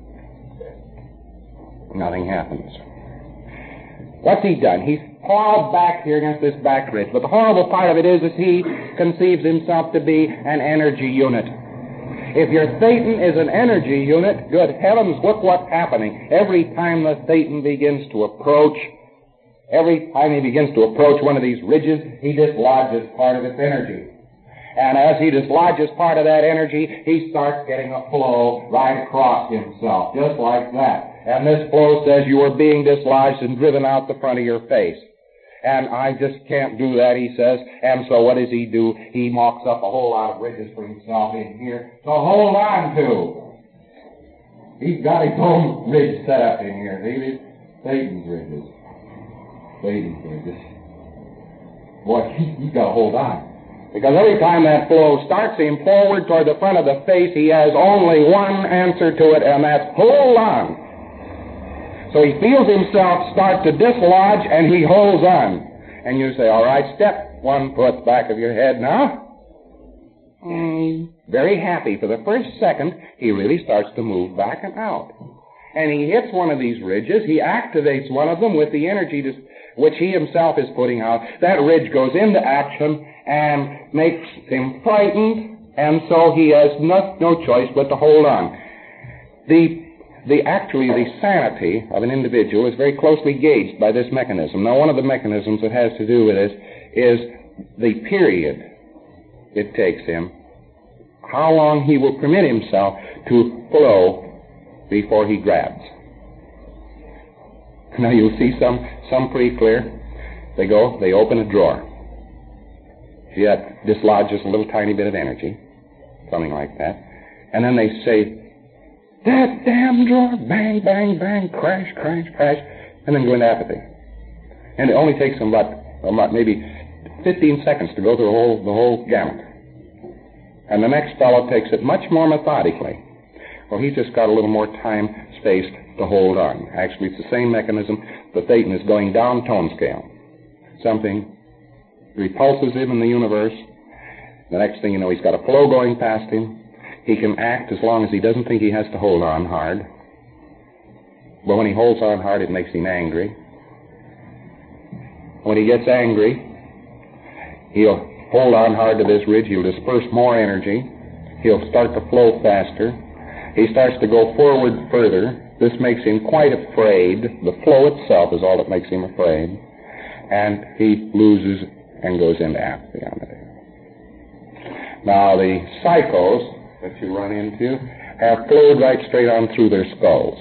Nothing happens. What's he done? He's plowed back here against this back ridge. But the horrible part of it is that he conceives himself to be an energy unit. If your Thetan is an energy unit, good heavens, look what's happening. Every time the Thetan begins to approach, every time he begins to approach one of these ridges, he dislodges part of its energy. And as he dislodges part of that energy, he starts getting a flow right across himself, just like that. And this flow says you are being dislodged and driven out the front of your face. And I just can't do that, he says. And so what does he do? He mocks up a whole lot of ridges for himself in here to hold on to. He's got his own ridge set up in here. See, Satan's ridges. Satan's ridges. Boy, he, he's got to hold on. Because every time that flow starts him forward toward the front of the face, he has only one answer to it, and that's hold on. So he feels himself start to dislodge, and he holds on. And you say, all right, step one foot back of your head now. Mm, very happy. For the first second, he really starts to move back and out. And he hits one of these ridges. He activates one of them with the energy to, which he himself is putting out. That ridge goes into action and makes him frightened, and so he has no, no choice but to hold on. The The, actually, the sanity of an individual is very closely gauged by this mechanism. Now, one of the mechanisms that has to do with this is the period it takes him, how long he will permit himself to flow before he grabs. Now, you'll see some, some pretty clear. They go, they open a drawer. See, that dislodges a little tiny bit of energy, something like that. And then they say, that damn drawer, bang, bang, bang, crash, crash, crash, and then go into apathy. And it only takes them about, about maybe fifteen seconds to go through the whole, the whole gamut. And the next fellow takes it much more methodically. Well, he's just got a little more time spaced to hold on. Actually, it's the same mechanism, but Satan is going down tone scale. Something repulses him in the universe. The next thing you know, he's got a flow going past him. He can act as long as he doesn't think he has to hold on hard. But when he holds on hard, it makes him angry. When he gets angry, he'll hold on hard to this ridge. He'll disperse more energy. He'll start to flow faster. He starts to go forward further. This makes him quite afraid. The flow itself is all that makes him afraid. And he loses and goes into apathy on it. Now, the psychos that you run into have flowed right straight on through their skulls.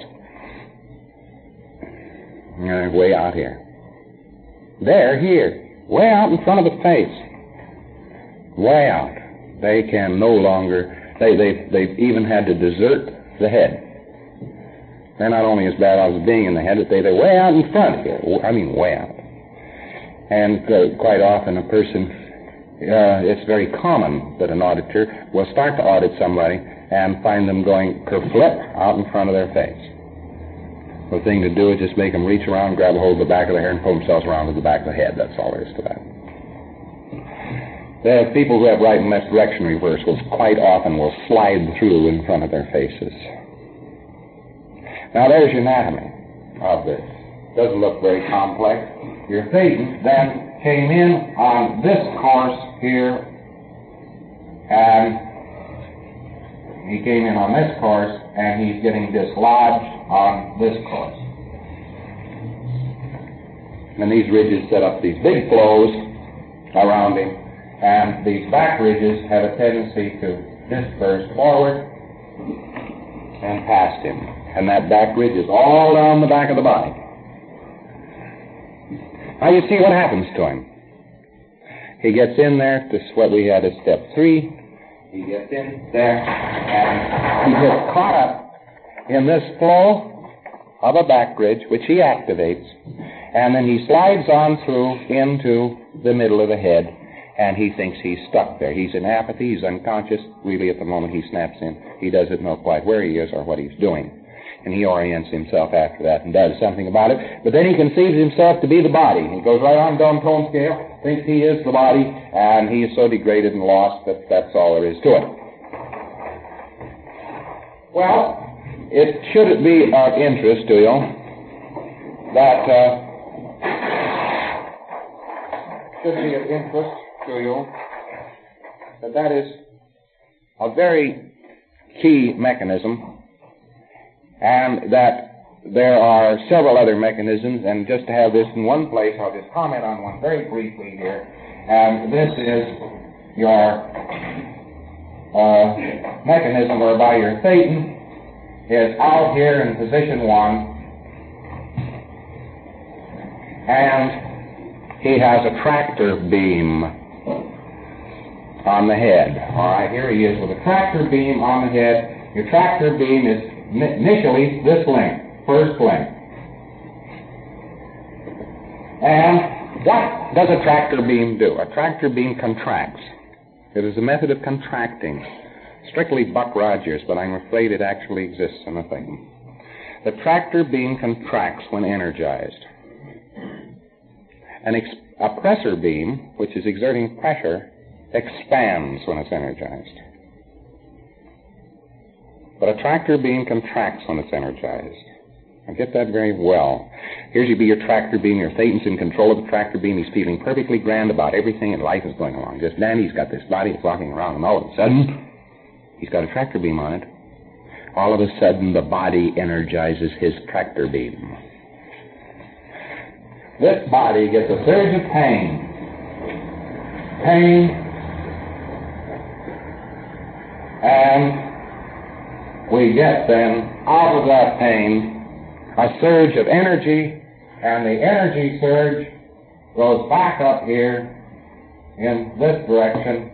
And they're way out here. They're here, way out in front of the face. Way out. They can no longer, they, they've, they've even had to desert the head. They're not only as bad as being in the head, but they, they're way out in front here. I mean, way out. And uh, quite often a person, Uh, it's very common that an auditor will start to audit somebody and find them going kerflip out in front of their face. The thing to do is just make them reach around, grab a hold of the back of the hair, and pull themselves around to the back of the head. That's all there is to that. The people who have right and left direction reversals quite often will slide through in front of their faces. Now, there's your anatomy of this. Doesn't look very complex. Your Satan then came in on this course here, and he came in on this course, and he's getting dislodged on this course. And these ridges set up these big flows around him, and these back ridges have a tendency to disperse forward and past him. And that back ridge is all down the back of the body. Now you see what happens to him. He gets in there to what we had as step three. He gets in there, and he gets caught up in this flow of a back ridge, which he activates, and then he slides on through into the middle of the head, and he thinks he's stuck there. He's in apathy. He's unconscious. Really, at the moment he snaps in, he doesn't know quite where he is or what he's doing. And he orients himself after that and does something about it. But then he conceives himself to be the body. He goes right on down tone scale, thinks he is the body, and he is so degraded and lost that that's all there is to it. Well, it should be of interest to you that uh, should be of interest to you that that is a very key mechanism, and that there are several other mechanisms, and just to have this in one place, I'll just comment on one very briefly here, and this is your uh, mechanism whereby your Thetan is out here in position one, and he has a tractor beam on the head. All right, here he is with a tractor beam on the head. Your tractor beam is initially this length, first length. And what does a tractor beam do? A tractor beam contracts. It is a method of contracting. Strictly Buck Rogers, but I'm afraid it actually exists in the thing. The tractor beam contracts when energized. An ex- a pressor beam, which is exerting pressure, expands when it's energized. But a tractor beam contracts when it's energized. Now get that very well. Here's you be your tractor beam. Your Thetan's in control of the tractor beam. He's feeling perfectly grand about everything, and life is going along just dandy. He's got this body that's walking around, and all of a sudden, he's got a tractor beam on it. All of a sudden, the body energizes his tractor beam. This body gets a surge of pain. Pain. And we get then, out of that pain, a surge of energy, and the energy surge goes back up here in this direction,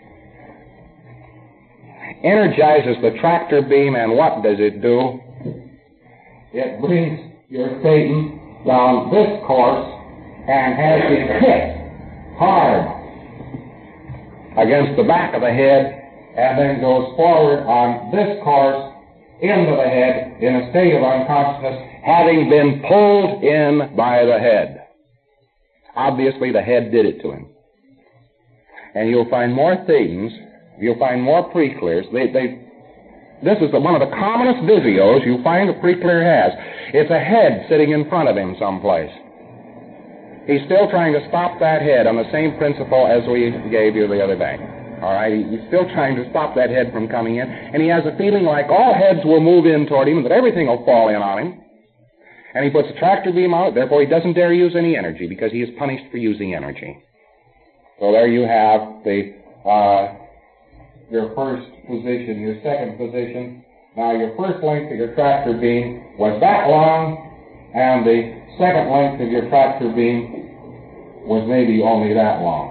energizes the tractor beam, and what does it do? It brings your Thetan down this course and has it hit hard against the back of the head, and then goes forward on this course into the head in a state of unconsciousness, having been pulled in by the head. Obviously, the head did it to him. And you'll find more Thetans, you'll find more preclears. They, they, this is the, one of the commonest visios you find a preclear has. It's a head sitting in front of him someplace. He's still trying to stop that head on the same principle as we gave you the other day. All right, he's still trying to stop that head from coming in, and he has a feeling like all heads will move in toward him and that everything will fall in on him. And he puts a tractor beam on it, therefore he doesn't dare use any energy because he is punished for using energy. So there you have the uh, your first position, your second position. Now your first length of your tractor beam was that long, and the second length of your tractor beam was maybe only that long.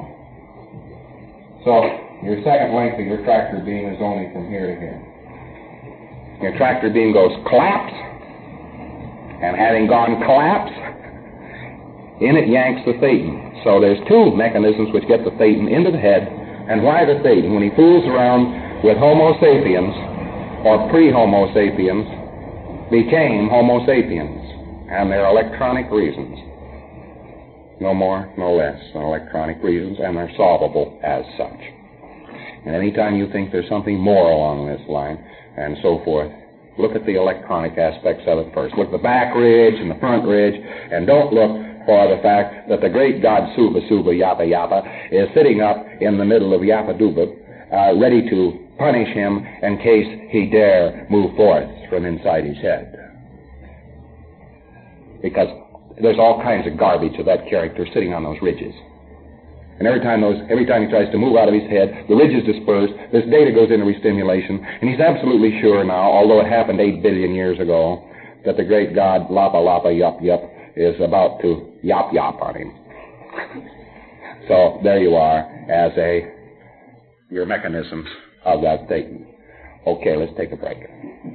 So your second length of your tractor beam is only from here to here. Your tractor beam goes collapse, and having gone collapse, in it yanks the Thetan. So there's two mechanisms which get the Thetan into the head, and why the Thetan, when he fools around with Homo sapiens, or pre-Homo sapiens, became Homo sapiens. And there are electronic reasons. No more, no less than electronic reasons, and they're solvable as such. And anytime you think there's something more along this line, and so forth, look at the electronic aspects of it first. Look at the back ridge and the front ridge, and don't look for the fact that the great god Suba Suba Yappa Yappa is sitting up in the middle of Yappa Duba, uh, ready to punish him in case he dare move forth from inside his head. Because there's all kinds of garbage of that character sitting on those ridges. And every time those, every time he tries to move out of his head, the ridges disperse, this data goes into restimulation, and he's absolutely sure now, although it happened eight billion years ago, that the great god Lapa Lapa Yup Yup is about to yop yop on him. So there you are as a, your mechanisms of that Thetan. Okay, let's take a break.